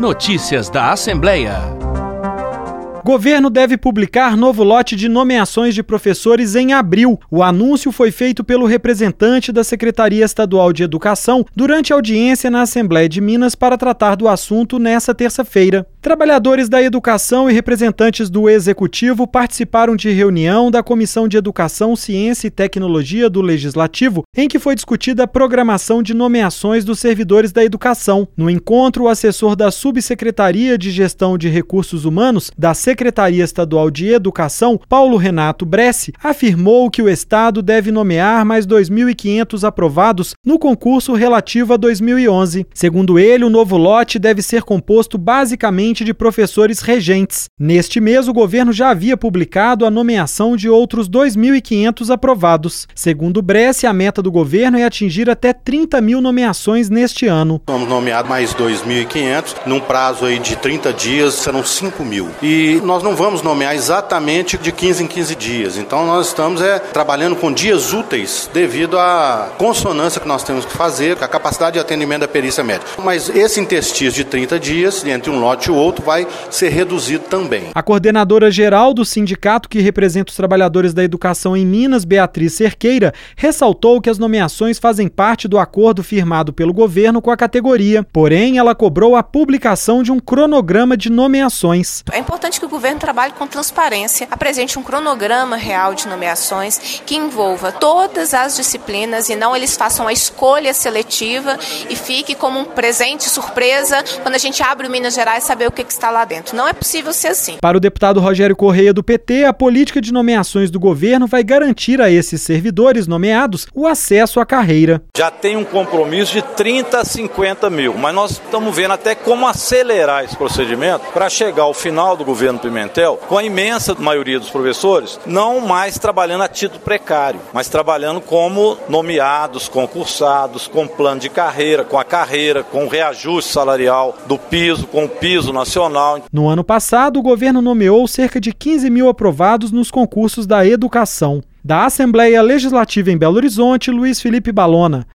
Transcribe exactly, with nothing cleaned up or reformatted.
Notícias da Assembleia. Governo deve publicar novo lote de nomeações de professores em abril. O anúncio foi feito pelo representante da Secretaria Estadual de Educação durante audiência na Assembleia de Minas para tratar do assunto nesta terça-feira. Trabalhadores da educação e representantes do Executivo participaram de reunião da Comissão de Educação, Ciência e Tecnologia do Legislativo, em que foi discutida a programação de nomeações dos servidores da educação. No encontro, o assessor da Subsecretaria de Gestão de Recursos Humanos da Secretaria Estadual de Educação, Paulo Renato Bressi, afirmou que o Estado deve nomear mais dois mil e quinhentos aprovados no concurso relativo a dois mil e onze. Segundo ele, o novo lote deve ser composto basicamente de professores regentes. Neste mês, o governo já havia publicado a nomeação de outros dois mil e quinhentos aprovados. Segundo Bressi, a meta do governo é atingir até trinta mil nomeações neste ano. Vamos nomear mais dois mil e quinhentos, num prazo aí de trinta dias, serão cinco mil. E nós não vamos nomear exatamente de quinze em quinze dias. Então nós estamos é, trabalhando com dias úteis devido à consonância que nós temos que fazer, com a capacidade de atendimento da perícia médica. Mas esse interstício de trinta dias, entre um lote e o outro, vai ser reduzido também. A coordenadora geral do sindicato que representa os trabalhadores da educação em Minas, Beatriz Cerqueira, ressaltou que as nomeações fazem parte do acordo firmado pelo governo com a categoria. Porém, ela cobrou a publicação de um cronograma de nomeações. É importante que o governo trabalhe com transparência, apresente um cronograma real de nomeações que envolva todas as disciplinas e não eles façam a escolha seletiva e fique como um presente surpresa quando a gente abre o Minas Gerais saber o que está lá dentro. Não é possível ser assim. Para o deputado Rogério Correia do P T, a política de nomeações do governo vai garantir a esses servidores nomeados o acesso à carreira. Já tem um compromisso de trinta a cinquenta mil, mas nós estamos vendo até como acelerar esse procedimento para chegar ao final do governo Pimentel com a imensa maioria dos professores não mais trabalhando a título precário, mas trabalhando como nomeados, concursados, com plano de carreira, com a carreira, com o reajuste salarial do piso, com o piso nacional. No ano passado, o governo nomeou cerca de quinze mil aprovados nos concursos da educação. Da Assembleia Legislativa em Belo Horizonte, Luiz Felipe Balona.